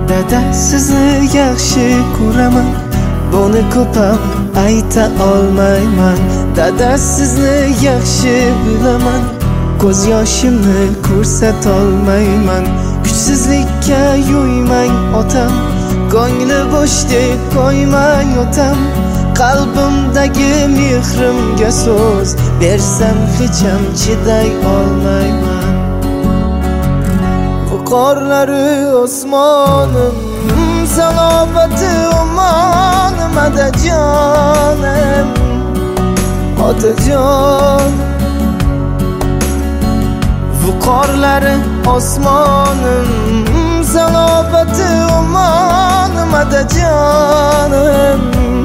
Dada sizni yaxshi ko'raman, buni ko'pam ayta olmayman. Dada sizni yaxshi bilaman, ko'z yoshimni ko'rsatolmayman. Kuchsizlikka yo'ymang otam, ko'ngli bo'shdek qo'ymang otam. Qalbimdagi mehrimga so'z bersam hech ham chiday olmayman. Bu qorlari osmonim, salobati omonim, otajonim, otajon. Bu qorlari osmonim, salobati omonim, otajonim,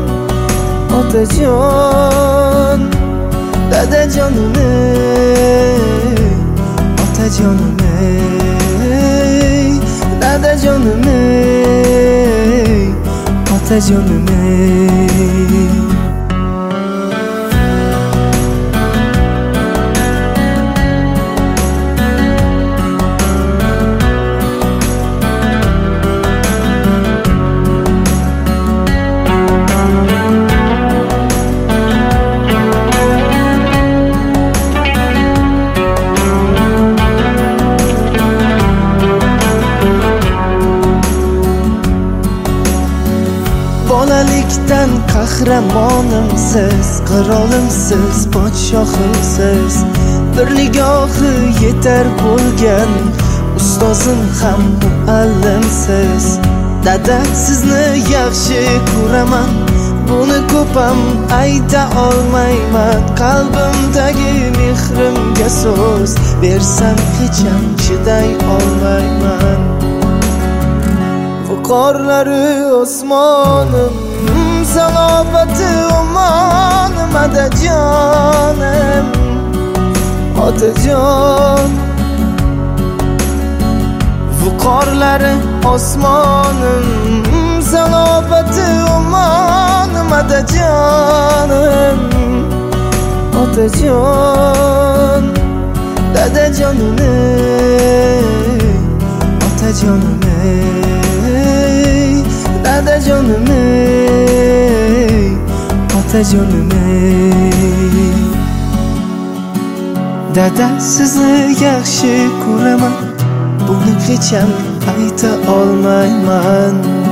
otajon. Dadajonim, otajonim, dadajonim, otajonim. Bolalikdan qahramonimsiz, qirolimsiz, podshohimsiz. Bir nigohi yetar bo'lgan ustozim ham muallimsiz. Dada sizni yaxshi ko'raman, buni ko'pam ayta olmayman. Qalbimdagi mehrimga so'z bersam hech ham chiday olmayman. Bu qorlari osmonim, salobati omonim, otajonim, otajon. Bu qorlari osmonim, salobati omonim, otajonim, otajon. Dadajonim, otajonim, dadajonim, otajonim. Dada sizni yaxshi ko'raman, buni hech ham ayta olmayman.